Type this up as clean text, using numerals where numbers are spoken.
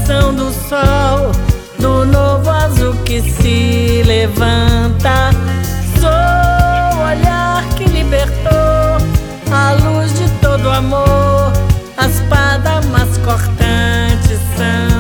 coração do sol, do novo azul que se levanta.